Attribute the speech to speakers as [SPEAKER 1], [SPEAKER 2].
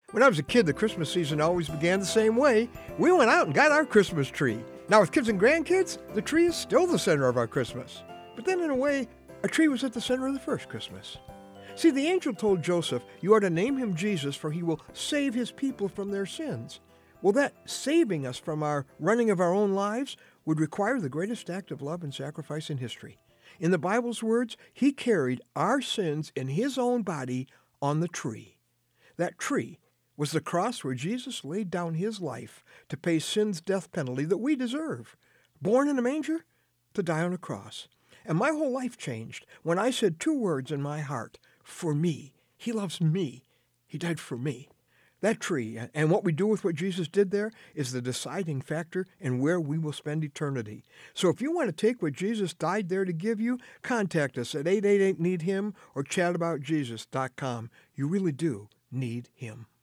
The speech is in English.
[SPEAKER 1] When I was a kid, the Christmas season always began the same way. We went out and got our Christmas tree. Now with kids and grandkids, the tree is still the center of our Christmas. But then in a way, a tree was at the center of the first Christmas. See, the angel told Joseph, "You are to name him Jesus, for he will save his people from their sins." Well, that saving us from our running of our own lives would require the greatest act of love and sacrifice in history. In the Bible's words, he carried our sins in his own body on the tree. That tree was the cross where Jesus laid down his life to pay sin's death penalty that we deserve. Born in a manger to die on a cross. And my whole life changed when I said two words in my heart: for me. He loves me. He died for me. That tree and what we do with what Jesus did there is the deciding factor in where we will spend eternity. So if you want to take what Jesus died there to give you, contact us at 888-NEED-HIM or chataboutjesus.com. You really do need him.